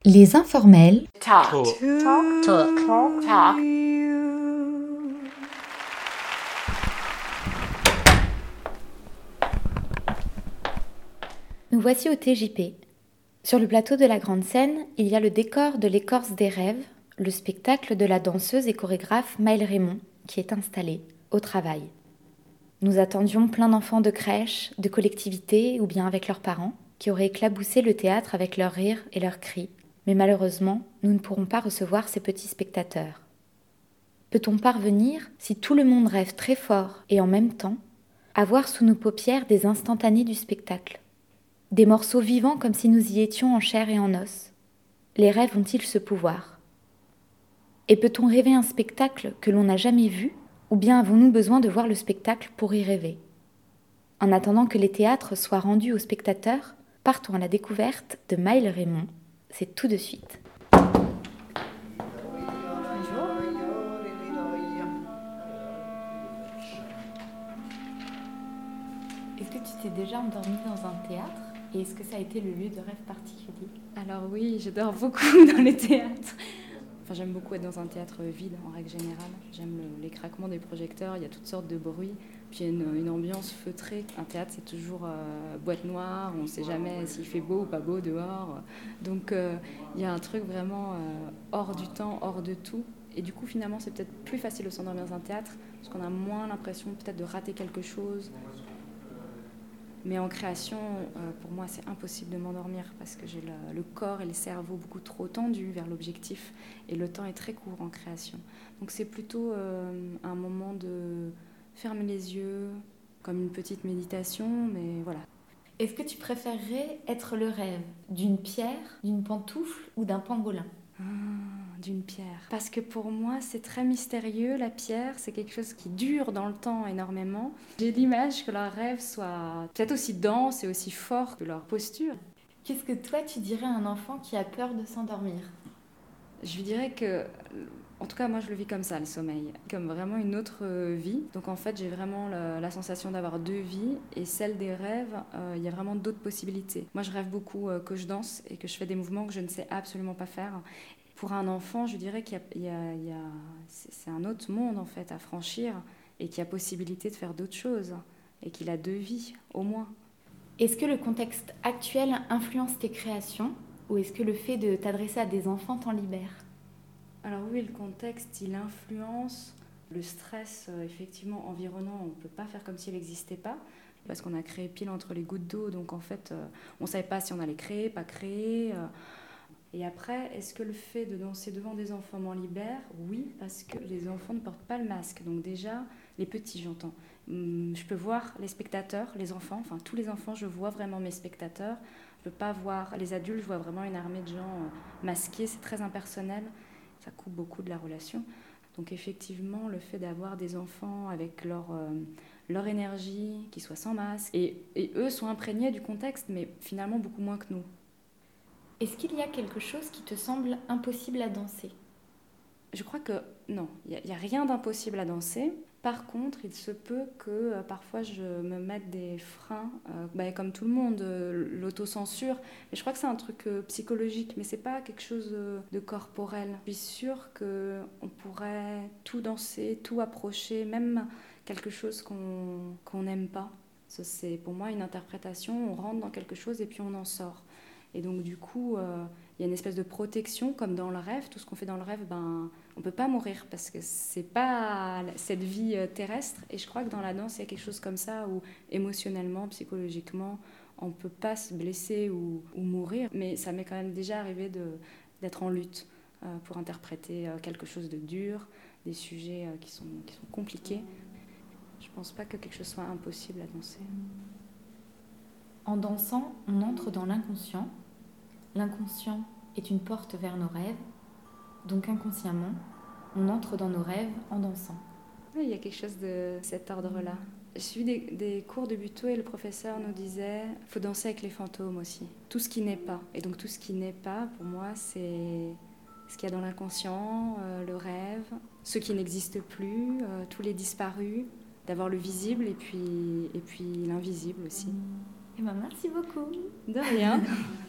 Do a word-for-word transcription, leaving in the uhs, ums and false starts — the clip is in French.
Les informels. Talk. Talk. Talk. Talk. Talk. Talk. Nous voici au T J P. Sur le plateau de la grande scène, il y a le décor de l'Écorce des rêves, le spectacle de la danseuse et chorégraphe Maëlle Raymond, qui est installé au travail. Nous attendions plein d'enfants de crèche, de collectivités ou bien avec leurs parents, qui auraient éclaboussé le théâtre avec leurs rires et leurs cris. Mais malheureusement, nous ne pourrons pas recevoir ces petits spectateurs. Peut-on parvenir, si tout le monde rêve très fort et en même temps, à voir sous nos paupières des instantanés du spectacle ? Des morceaux vivants comme si nous y étions en chair et en os. Les rêves ont-ils ce pouvoir ? Et peut-on rêver un spectacle que l'on n'a jamais vu, ou bien avons-nous besoin de voir le spectacle pour y rêver ? En attendant que les théâtres soient rendus aux spectateurs, partons à la découverte de Maëlle Raymond. C'est tout de suite. Est-ce que tu t'es déjà endormie dans un théâtre ? Et est-ce que ça a été le lieu de rêve particulier ? Alors oui, je dors beaucoup dans les théâtres. Enfin, j'aime beaucoup être dans un théâtre vide, en règle générale. J'aime le, les craquements des projecteurs, il y a toutes sortes de bruits. Puis il y a une, une ambiance feutrée. Un théâtre, c'est toujours euh, boîte noire, on ne sait jamais s'il fait beau ou pas beau dehors. Donc euh, il y a un truc vraiment euh, hors du temps, hors de tout. Et du coup, finalement, c'est peut-être plus facile de s'endormir dans un théâtre, parce qu'on a moins l'impression peut-être de rater quelque chose. Mais en création, euh, pour moi, c'est impossible de m'endormir parce que j'ai le, le corps et le cerveau beaucoup trop tendus vers l'objectif et le temps est très court en création. Donc c'est plutôt euh, un moment de fermer les yeux, comme une petite méditation, mais voilà. Est-ce que tu préférerais être le rêve d'une pierre, d'une pantoufle ou d'un pangolin ? Ah, d'une pierre. Parce que pour moi, c'est très mystérieux, la pierre, c'est quelque chose qui dure dans le temps énormément. J'ai l'image que leur rêve soit peut-être aussi dense et aussi fort que leur posture. Qu'est-ce que toi, tu dirais à un enfant qui a peur de s'endormir ? Je lui dirais que, en tout cas, moi, je le vis comme ça, le sommeil, comme vraiment une autre vie. Donc, en fait, j'ai vraiment la, la sensation d'avoir deux vies et celle des rêves, euh, il y a vraiment d'autres possibilités. Moi, je rêve beaucoup euh, que je danse et que je fais des mouvements que je ne sais absolument pas faire. Pour un enfant, je dirais qu'il y a, il y a, il y a, c'est un autre monde, en fait, à franchir et qu'il y a possibilité de faire d'autres choses et qu'il a deux vies, au moins. Est-ce que le contexte actuel influence tes créations ou est-ce que le fait de t'adresser à des enfants t'en libère ? Alors oui, le contexte, il influence. Le stress, euh, effectivement, environnant, on ne peut pas faire comme s'il n'existait pas, parce qu'on a créé pile entre les gouttes d'eau, donc en fait, euh, on ne savait pas si on allait créer, pas créer. Euh. Et après, est-ce que le fait de danser devant des enfants m'en libère ? Oui, parce que les enfants ne portent pas le masque, donc déjà, les petits, j'entends. Hum, je peux voir les spectateurs, les enfants, enfin tous les enfants, je vois vraiment mes spectateurs. Je ne peux pas voir les adultes, je vois vraiment une armée de gens euh, masqués, c'est très impersonnel. Ça coupe beaucoup de la relation. Donc effectivement, le fait d'avoir des enfants avec leur, euh, leur énergie, qui soient sans masque, et, et eux sont imprégnés du contexte, mais finalement beaucoup moins que nous. Est-ce qu'il y a quelque chose qui te semble impossible à danser ? Je crois que non, il n'y a, a rien d'impossible à danser. Par contre, il se peut que euh, parfois je me mette des freins, euh, bah, comme tout le monde, euh, l'autocensure. Mais je crois que c'est un truc euh, psychologique, mais c'est pas quelque chose euh, de corporel. Je suis sûre qu'on pourrait tout danser, tout approcher, même quelque chose qu'on qu'on n'aime pas. Ça, c'est pour moi une interprétation, on rentre dans quelque chose et puis on en sort. Et donc du coup, euh, il y a une espèce de protection, comme dans le rêve. Tout ce qu'on fait dans le rêve, ben, on ne peut pas mourir parce que ce n'est pas cette vie terrestre. Et je crois que dans la danse, il y a quelque chose comme ça où émotionnellement, psychologiquement, on ne peut pas se blesser ou, ou mourir. Mais ça m'est quand même déjà arrivé de, d'être en lutte euh, pour interpréter euh, quelque chose de dur, des sujets euh, qui sont, qui sont compliqués. Je ne pense pas que quelque chose soit impossible à danser. En dansant, on entre dans l'inconscient. L'inconscient est une porte vers nos rêves, donc inconsciemment, on entre dans nos rêves en dansant. Oui, il y a quelque chose de cet ordre-là. J'ai suivi des, des cours de Butoh et le professeur nous disait qu'il faut danser avec les fantômes aussi. Tout ce qui n'est pas. Et donc tout ce qui n'est pas, pour moi, c'est ce qu'il y a dans l'inconscient, euh, le rêve, ce qui n'existe plus, euh, tous les disparus, d'avoir le visible et puis, et puis l'invisible aussi. Eh ben, merci beaucoup. De rien.